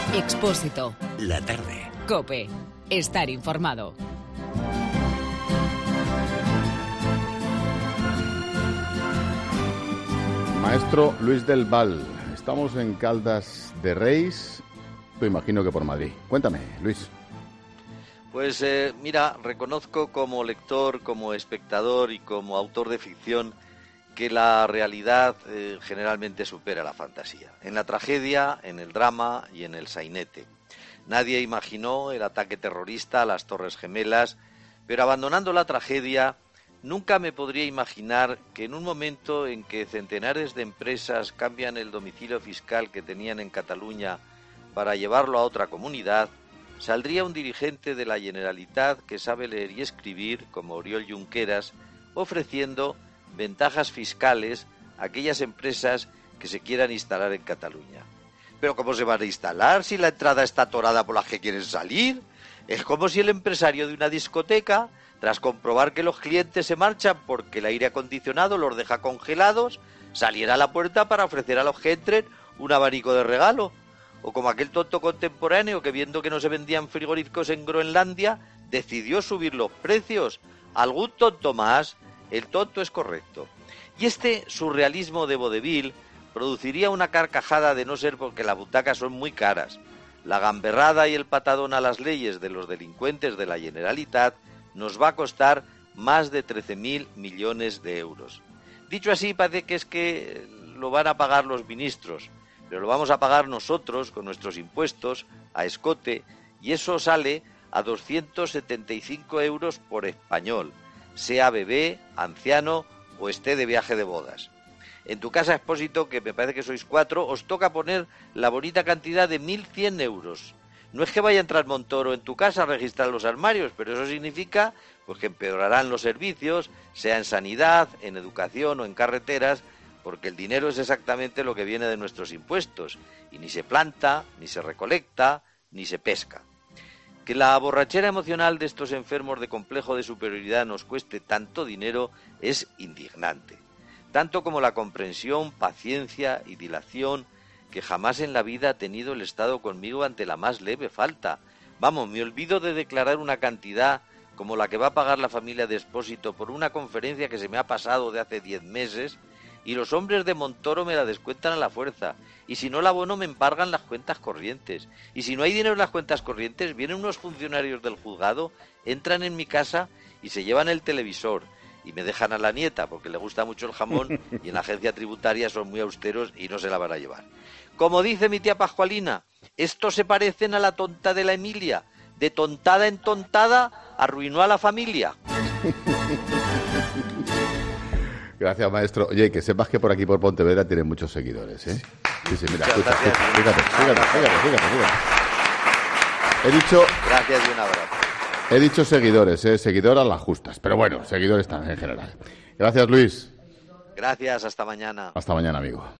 Expósito. La tarde. COPE. Estar informado. Maestro Luis del Val, estamos en Caldas de Reis, yo imagino que por Madrid. Cuéntame, Luis. Pues mira, reconozco como lector, como espectador y como autor de ficción que la realidad generalmente supera la fantasía. En la tragedia, en el drama y en el sainete. Nadie imaginó el ataque terrorista a las Torres Gemelas, pero abandonando la tragedia, nunca me podría imaginar que en un momento en que centenares de empresas cambian el domicilio fiscal que tenían en Cataluña para llevarlo a otra comunidad, saldría un dirigente de la Generalitat que sabe leer y escribir, como Oriol Junqueras, ofreciendo ventajas fiscales a aquellas empresas que se quieran instalar en Cataluña. ¿Pero cómo se van a instalar si la entrada está atorada por las que quieren salir? Es como si el empresario de una discoteca, tras comprobar que los clientes se marchan porque el aire acondicionado los deja congelados, saliera a la puerta para ofrecer a los que entren un abanico de regalo. O como aquel tonto contemporáneo que, viendo que no se vendían frigoríficos en Groenlandia, decidió subir los precios. Algún tonto más. El tonto es correcto. Y este surrealismo de vodevil produciría una carcajada de no ser porque las butacas son muy caras. La gamberrada y el patadón a las leyes de los delincuentes de la Generalitat nos va a costar más de 13.000 millones de euros. Dicho así, parece que es que lo van a pagar los ministros, pero lo vamos a pagar nosotros con nuestros impuestos a escote, y eso sale a 275 euros por español, sea bebé, anciano o esté de viaje de bodas. En tu casa, Expósito, que me parece que sois 4, os toca poner la bonita cantidad de 1.100 euros. No es que vaya a entrar Montoro en tu casa a registrar los armarios, pero eso significa pues que empeorarán los servicios, sea en sanidad, en educación o en carreteras, porque el dinero es exactamente lo que viene de nuestros impuestos, y ni se planta, ni se recolecta, ni se pesca. Que la borrachera emocional de estos enfermos de complejo de superioridad nos cueste tanto dinero es indignante, tanto como la comprensión, paciencia y dilación que jamás en la vida ha tenido el Estado conmigo ante la más leve falta. Vamos, me olvido de declarar una cantidad como la que va a pagar la familia de Expósito por una conferencia que se me ha pasado de hace 10 meses, y los hombres de Montoro me la descuentan a la fuerza, y si no la abono me embargan las cuentas corrientes, y si no hay dinero en las cuentas corrientes, vienen unos funcionarios del juzgado, entran en mi casa y se llevan el televisor, y me dejan a la nieta porque le gusta mucho el jamón, y en la agencia tributaria son muy austeros y no se la van a llevar. Como dice mi tía Pascualina, estos se parecen a la tonta de la Emilia, de tontada en tontada arruinó a la familia. Gracias, maestro. Oye, que sepas que por aquí, por Pontevedra, tienen muchos seguidores, ¿eh? Sí, mira, escucha, fíjate. He dicho... Gracias y un abrazo. He dicho seguidores, seguidor a las justas, pero bueno, seguidores también en general. Gracias, Luis. Gracias, hasta mañana. Hasta mañana, amigo.